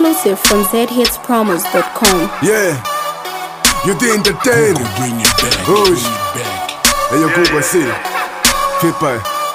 Exclusive from zhitspromos.com. Yeah, you the entertainer. Bring it back. Rouge. Hey, yo, Google, see. Fipa.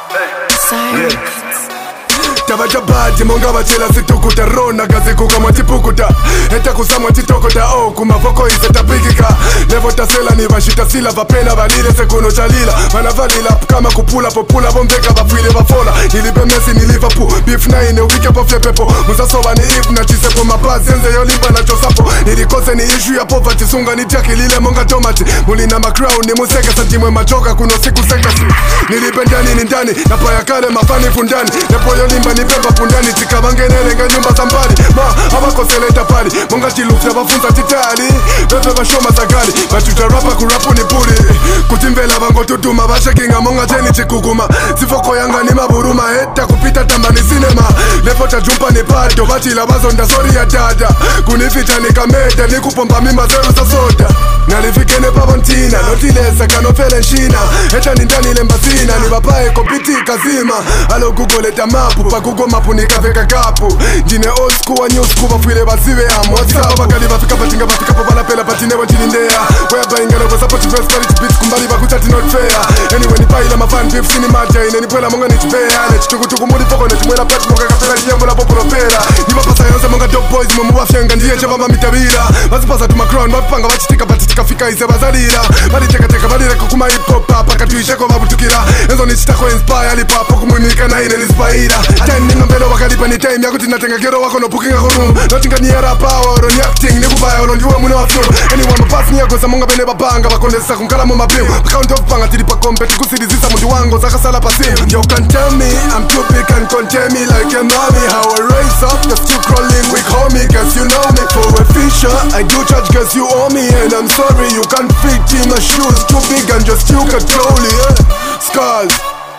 Tabajabadi monga bachela situkuta rona gazikuka mwatipukuta eta kusamwa titokota o kumavoko isetapikika levo tasela ni bashita sila vapena valile sekuno chalila vanavalila kama kupula popula bombeka bafwile bafola nilibemesi ni Liverpool beef 9 wike pofye pepo musasoba ni if na chisepo mapazi enze yolimba na chosapo nilikose ni issue ya poverty sunga ni jaki lile monga tomati mulina macrown ni museke santimwe machoka kuno siku sekasi nilipendani ni ndani na paya kale mafani fundani lepo yolimba ni pemba pundani tikabangenele nga nyumba za mbali ma abakoseleta pali monga chilufya bafunza titali bebe bashoma zagali bachuja rapa kurapu ni puli kutimvela bango tutuma bashekinga monga jeni chikukuma sifoko yanga ni maburuma heta kupita tambani cinema lepo tajumpa ni pato batila bazonda sori ya dada kunifita ni kameda ni kupomba mima zeru za soda nalifikene pabontina notilesa kanofele nshina heta ni ndani lembasina ni bapae kopiti kazima alo google eta mapu pa google mapu ni kaveka kapu jine old school wa new school bafwile basiwe amotsa bakali bafika batinga bafika po balapela patine watilindea whereby ingana kwa support first quality beats kumbali bakutati not fair anyway ni paila mafan beef sini maja ine pwela monga ni chipea ne chitukutuku muli poko ne chimwela pati monga kapela jiyambo la popolopera nipa pasa yonse monga dog boys mumu wafyenga ndiye chebamba mitabira bazipasa tuma crown bapanga bachitika patitika fika ise bazalira bali teka bali reko kuma hip hop hapa katuisheko babutukira enzo ni chitako inspire alipapo kumunika na ine nispaira time ninga mbele wakalipa ni time yakuti natenga kero wako no booking ako room notinga ni era power on acting ni kubaya on ndiwe mune wa flow anyone mapass ni yako samonga bene babanga bakondesa kunkala mu mabill account of panga tilipa compete kusidizisa mundi wango zakasala pasim you can tell me I'm too big and contain me like a mommy how I raise up just you crawling with homie guess you know me for a fisher I do charge guess you owe me and I'm sorry you can't fit in my shoes too big and just you control it Skulls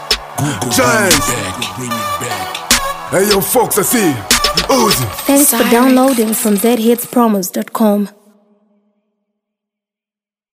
Giants Hey yo folks I see Uzi Thanks for downloading from zhitspromos.com.